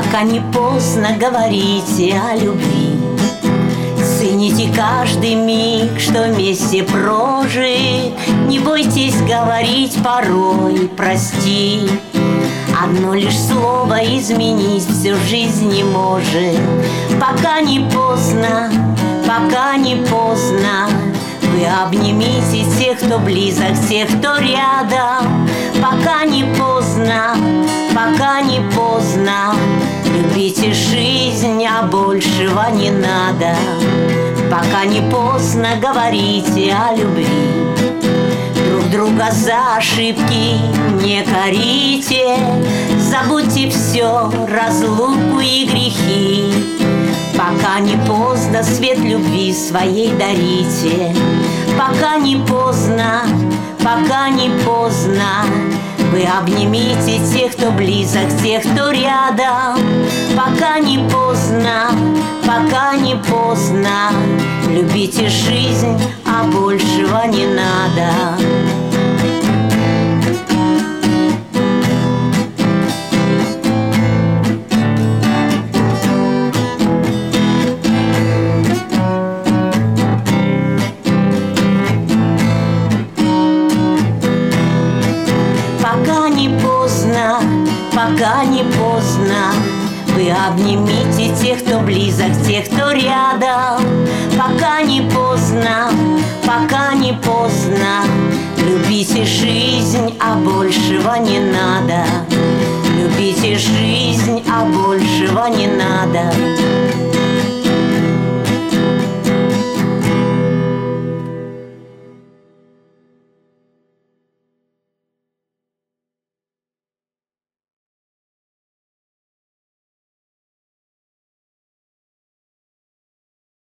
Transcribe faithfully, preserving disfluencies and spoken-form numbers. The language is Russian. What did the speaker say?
пока не поздно говорите о любви. Цените каждый миг, что вместе прожит. Не бойтесь говорить порой прости. Одно лишь слово изменить всю жизнь не может. Пока не поздно, пока не поздно. Вы обнимите тех, кто близок, тех, кто рядом. Пока не поздно, пока не поздно. Любите жизнь, а большего не надо. Пока не поздно говорите о любви. Друг друга за ошибки не корите. Забудьте все, разлуку и грехи. Пока не поздно, свет любви своей дарите. Пока не поздно, пока не поздно. Вы обнимите тех, кто близок, тех, кто рядом. Пока не поздно, пока не поздно. Любите жизнь, а большего не надо. Пока не поздно, пока не поздно. Вы обнимите тех, кто близок, тех, кто рядом. Пока не поздно, пока не поздно. Любите жизнь, а большего не надо. Любите жизнь, а большего не надо.